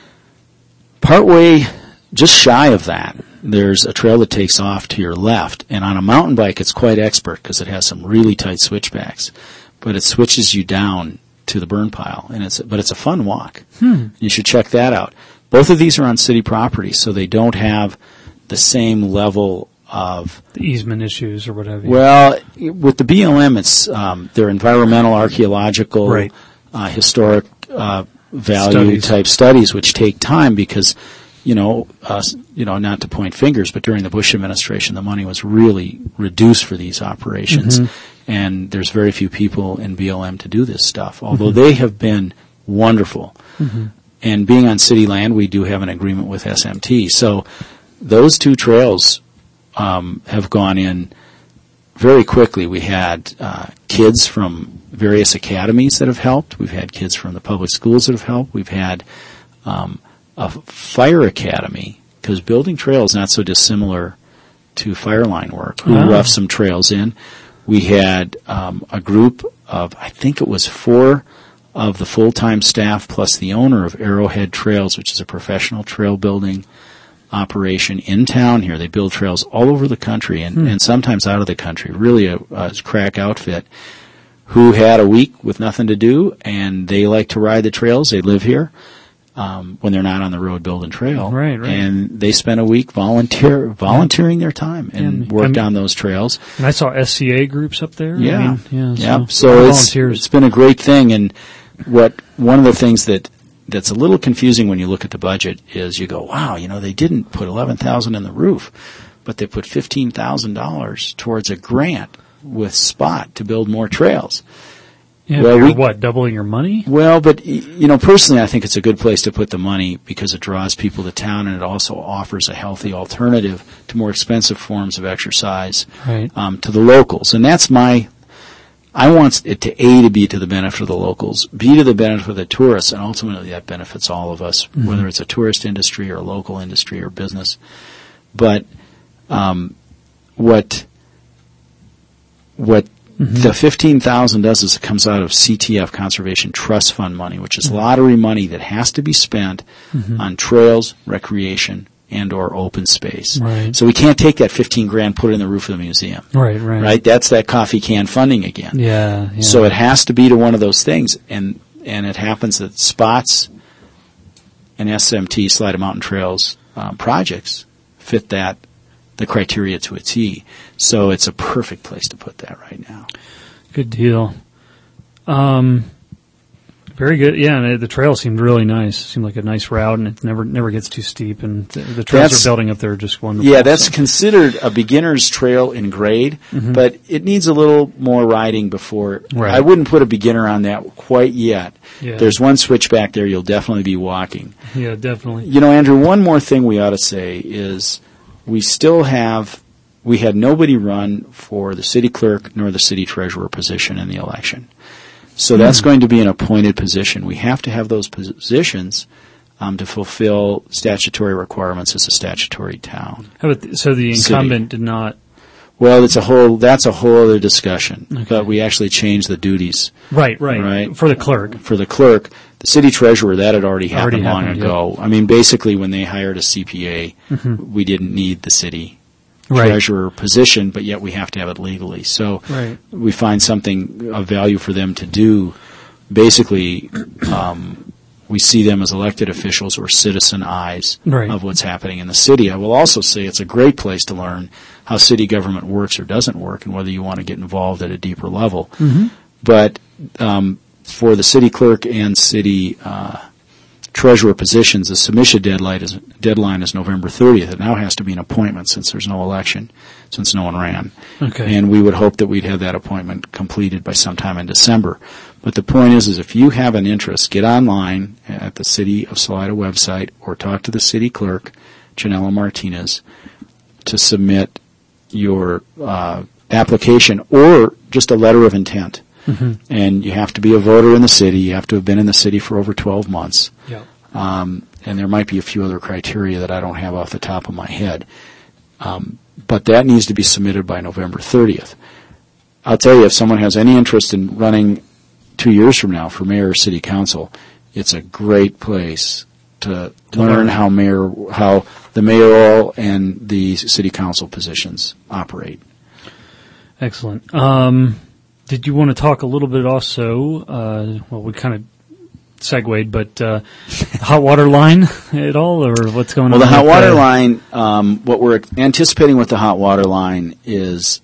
S2: Partway, just shy of that, there's a trail that takes off to your left, and on a mountain bike it's quite expert because it has some really tight switchbacks, but it switches you down to the burn pile, but it's a fun walk. You should check that out. Both of these are on city property, so they don't have the same level of
S1: the easement issues or whatever.
S2: Well, with the BLM, it's they're environmental, archaeological,
S1: right.
S2: Historic value type studies, which take time because, not to point fingers, but during the Bush administration, the money was really reduced for these operations, and there's very few people in BLM to do this stuff. Although they have been wonderful, and being on city land, we do have an agreement with SMT. So those 2 trails have gone in very quickly. We had kids from various academies that have helped. We've had kids from the public schools that have helped. We've had a fire academy, because building trails is not so dissimilar to fire line work, who roughed some trails in. We had a group of, I think it was 4 of the full-time staff plus the owner of Arrowhead Trails, which is a professional trail building operation in town here. They build trails all over the country and sometimes out of the country. Really a crack outfit, who had a week with nothing to do, and they like to ride the trails. They live here when they're not on the road building trail.
S1: Right.
S2: And they spent a week volunteering their time and worked on those trails.
S1: And I saw SCA groups up there.
S2: Yeah.
S1: So
S2: it's been a great thing. And one of the things that's a little confusing when you look at the budget is you go, wow, they didn't put $11,000 in the roof, but they put $15,000 towards a grant with SPOT to build more trails.
S1: Yeah, well, doubling your money?
S2: Well, but, personally I think it's a good place to put the money because it draws people to town, and it also offers a healthy alternative to more expensive forms of exercise to the locals. And that's I want it to be to the benefit of the locals, B, to the benefit of the tourists, and ultimately that benefits all of us, whether it's a tourist industry or a local industry or business. But what the $15,000 does is it comes out of CTF, Conservation Trust Fund money, which is lottery money that has to be spent on trails, recreation, and or open space.
S1: Right.
S2: So we can't take that $15,000, put it in the roof of the museum. Right. That's that coffee can funding again.
S1: Yeah.
S2: So it has to be to one of those things, and it happens that SPOTS and SMT, Slide Mountain Trails projects fit the criteria to a T. So it's a perfect place to put that right now.
S1: Good deal. Very good. Yeah, and the trail seemed really nice. It seemed like a nice route, and it never gets too steep. And the trails are building up there are just wonderful.
S2: Yeah, that's considered a beginner's trail in grade, but it needs a little more riding before.
S1: Right.
S2: I wouldn't put a beginner on that quite yet.
S1: Yeah.
S2: There's one switchback there you'll definitely be walking.
S1: Yeah, definitely.
S2: Andrew, one more thing we ought to say is we had nobody run for the city clerk nor the city treasurer position in the election. So that's going to be an appointed position. We have to have those positions to fulfill statutory requirements as a statutory town.
S1: So the incumbent did not.
S2: Well, that's a whole other discussion. Okay. But we actually changed the duties.
S1: Right. For the clerk.
S2: For the clerk. The city treasurer, that had already happened long ago. Yeah. I mean, basically when they hired a CPA, we didn't need the city treasurer position, but yet we have to have it legally. So we find something of value for them to do. Basically, we see them as elected officials or citizen eyes of what's happening in the city. I will also say it's a great place to learn how city government works or doesn't work and whether you want to get involved at a deeper level. But for the city clerk and city treasurer positions, the submission deadline is November 30th. It now has to be an appointment since there's no election, since no one ran.
S1: Okay.
S2: And we would hope that we'd have that appointment completed by sometime in December. But the point is if you have an interest, get online at the City of Salida website or talk to the city clerk, Janella Martinez, to submit your application or just a letter of intent.
S1: Mm-hmm.
S2: And you have to be a voter in the city. You have to have been in the city for over 12 months.
S1: Yeah.
S2: And there might be a few other criteria that I don't have off the top of my head. But that needs to be submitted by November 30th. I'll tell you, if someone has any interest in running 2 years from now for mayor or city council, it's a great place to learn how the mayoral and the city council positions operate.
S1: Excellent. Did you want to talk a little bit also, well, we kind of segued, but the hot water line at all, or what's going on?
S2: Well, the hot water line, what we're anticipating with the hot water line is,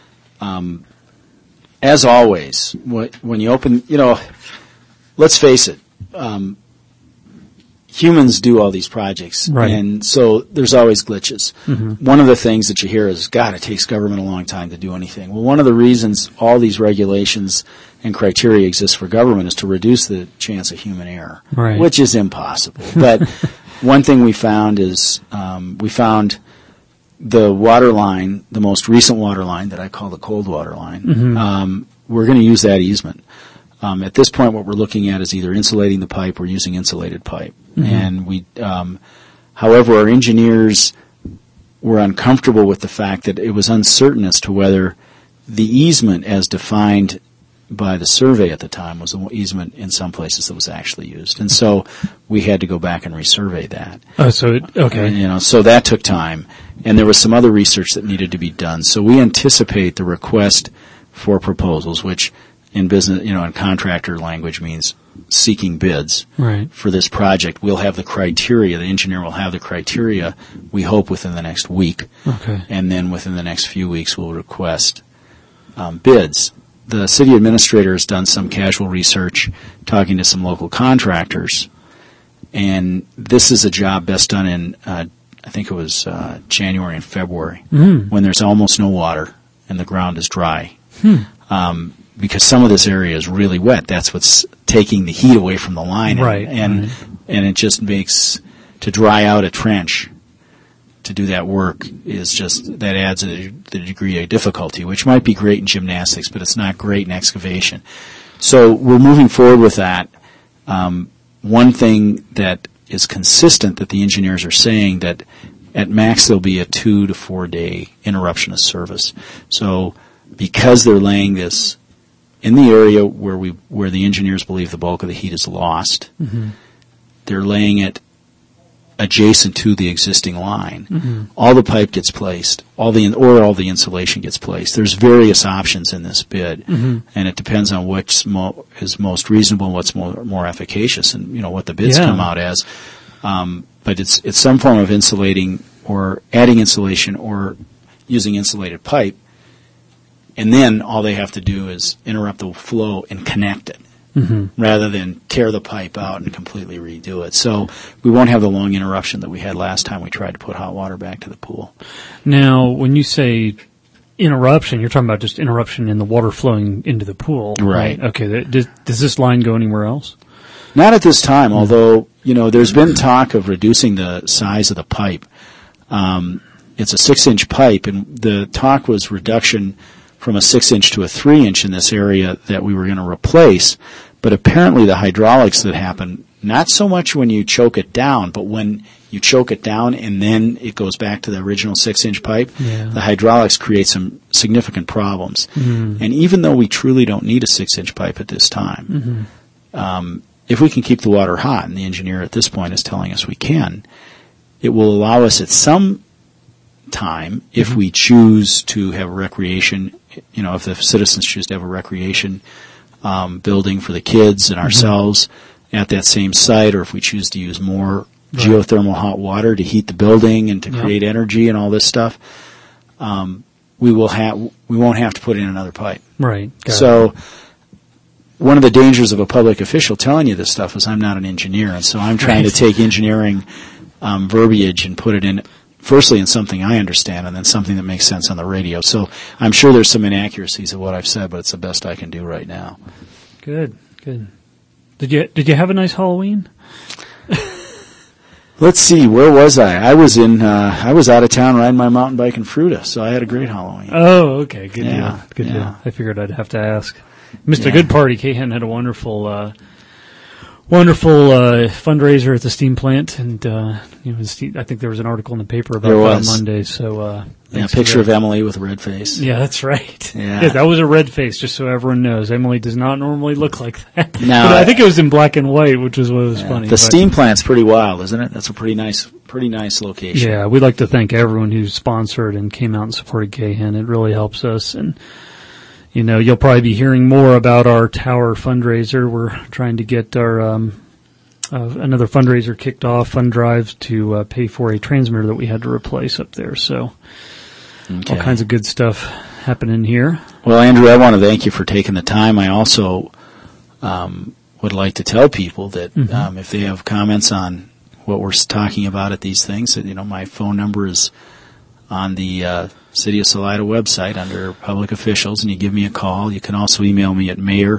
S2: as always, when you open, let's face it, humans do all these projects,
S1: right.
S2: And so there's always glitches.
S1: Mm-hmm.
S2: One of the things that you hear is, God, it takes government a long time to do anything. Well, one of the reasons all these regulations and criteria exist for government is to reduce the chance of human error,
S1: right.
S2: which is impossible. But one thing we found is we found the water line, the most recent water line that I call the cold water line,
S1: mm-hmm.
S2: We're going to use that easement. At this point, what we're looking at is either insulating the pipe or using insulated pipe. Mm-hmm. And we, however, our engineers were uncomfortable with the fact that it was uncertain as to whether the easement as defined by the survey at the time was the easement in some places that was actually used. And so we had to go back and resurvey that.
S1: Oh, okay.
S2: So that took time. And there was some other research that needed to be done. So we anticipate the request for proposals, which in business, in contractor language means seeking bids
S1: right.
S2: for this project. We'll have the criteria. The engineer will have the criteria, we hope, within the next week.
S1: Okay.
S2: And then within the next few weeks, we'll request bids. The city administrator has done some casual research, talking to some local contractors, and this is a job best done in, I think it was January and February, when there's almost no water and the ground is dry. Because some of this area is really wet. That's what's taking the heat away from the line.
S1: Right.
S2: And it just makes, to dry out a trench, to do that work is just, that adds the degree of difficulty, which might be great in gymnastics, but it's not great in excavation. So we're moving forward with that. One thing that is consistent that the engineers are saying, that at max there'll be a 2 to 4 day interruption of service. So because they're laying this in the area where the engineers believe the bulk of the heat is lost, they're laying it adjacent to the existing line. All the pipe gets placed, all the insulation gets placed. There's various options in this bid, and it depends on which is most reasonable and what's more efficacious, and what the bids come out as. But it's some form of insulating or adding insulation or using insulated pipe. And then all they have to do is interrupt the flow and connect it, rather than tear the pipe out and completely redo it. So we won't have the long interruption that we had last time we tried to put hot water back to the pool.
S1: Now, when you say interruption, you're talking about just interruption in the water flowing into the pool.
S2: Right.
S1: Okay. Does this line go anywhere else?
S2: Not at this time, although, there's been talk of reducing the size of the pipe. It's a 6-inch pipe, and the talk was reduction from a 6-inch to a 3-inch in this area that we were going to replace. But apparently the hydraulics that happen, not so much when you choke it down, but when you choke it down and then it goes back to the original 6-inch pipe, the hydraulics create some significant problems. And even though we truly don't need a 6-inch pipe at this time, if we can keep the water hot, and the engineer at this point is telling us we can, it will allow us at some time, if we choose to have a recreation, if the citizens choose to have a recreation building for the kids and ourselves at that same site, or if we choose to use more geothermal hot water to heat the building and to create energy and all this stuff, we won't have to put in another pipe.
S1: Right.
S2: So one of the dangers of a public official telling you this stuff is I'm not an engineer, and so I'm trying to take engineering verbiage and put it in, firstly in something I understand, and then something that makes sense on the radio. So I'm sure there's some inaccuracies of what I've said, but it's the best I can do right now.
S1: Good. Did you have a nice Halloween?
S2: Let's see, where was I? I was out of town riding my mountain bike in Fruita, so I had a great Halloween.
S1: Oh, okay, good deal. I figured I'd have to ask. Missed a good party. Cahan had a wonderful fundraiser at the steam plant, and I think there was an article in the paper about that on Monday. So
S2: a picture of Emily with a red face.
S1: Yeah, that's right. Yeah, that was a red face. Just so everyone knows, Emily does not normally look like that. No, but I think it was in black and white, which is what was funny.
S2: The steam plant's pretty wild, isn't it? That's a pretty nice location.
S1: Yeah, we'd like to thank everyone who sponsored and came out and supported Cahan. It really helps us. And you'll probably be hearing more about our tower fundraiser. We're trying to get our another fundraiser kicked off, fund drive to pay for a transmitter that we had to replace up there. So all kinds of good stuff happening here.
S2: Well, Andrew, I want to thank you for taking the time. I also would like to tell people that if they have comments on what we're talking about at these things, that my phone number is on the City of Salida website under Public Officials, and you give me a call. You can also email me at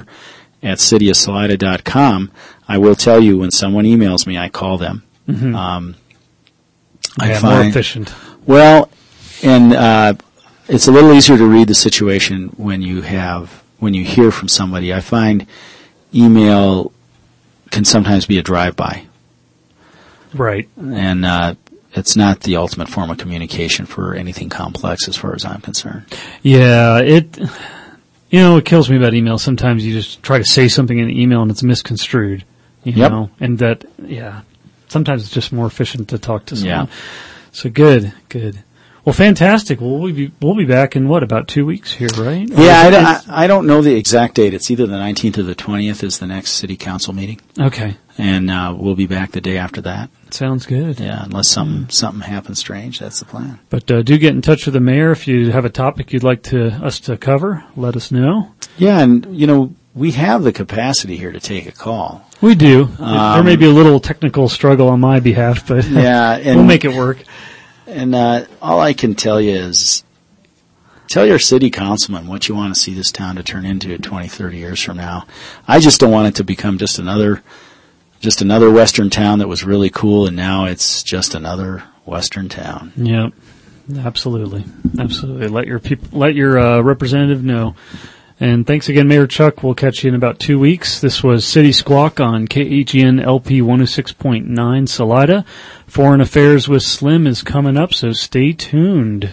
S2: mayor@cityofsalida.com. I will tell you, when someone emails me, I call them.
S1: I find more efficient.
S2: Well, and it's a little easier to read the situation when you hear from somebody. I find email can sometimes be a drive-by.
S1: Right.
S2: And it's not the ultimate form of communication for anything complex as far as I'm concerned.
S1: Yeah, it kills me about email. Sometimes you just try to say something in an email and it's misconstrued, you know, and sometimes it's just more efficient to talk to someone. Yeah. So good. Well, fantastic. Well, we'll be back in about 2 weeks here, right?
S2: Yeah, I don't know the exact date. It's either the 19th or the 20th is the next city council meeting.
S1: Okay.
S2: And we'll be back the day after that.
S1: Sounds good.
S2: Yeah, unless something happens strange, that's the plan.
S1: But do get in touch with the mayor if you have a topic you'd like us to cover. Let us know.
S2: Yeah, and we have the capacity here to take a call.
S1: We do. There may be a little technical struggle on my behalf, but we'll make it work.
S2: And all I can tell you is, tell your city councilman what you want to see this town to turn into 20, 30 years from now. I just don't want it to become just another Western town that was really cool, and now it's just another Western town.
S1: Yeah, absolutely. Let your representative know. And thanks again, Mayor Chuck. We'll catch you in about 2 weeks. This was City Squawk on KHEN LP 106.9 Salida. Foreign Affairs with Slim is coming up, so stay tuned.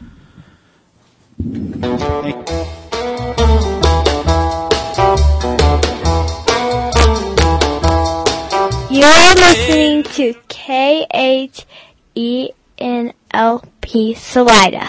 S3: You're listening to KHENLP Salida.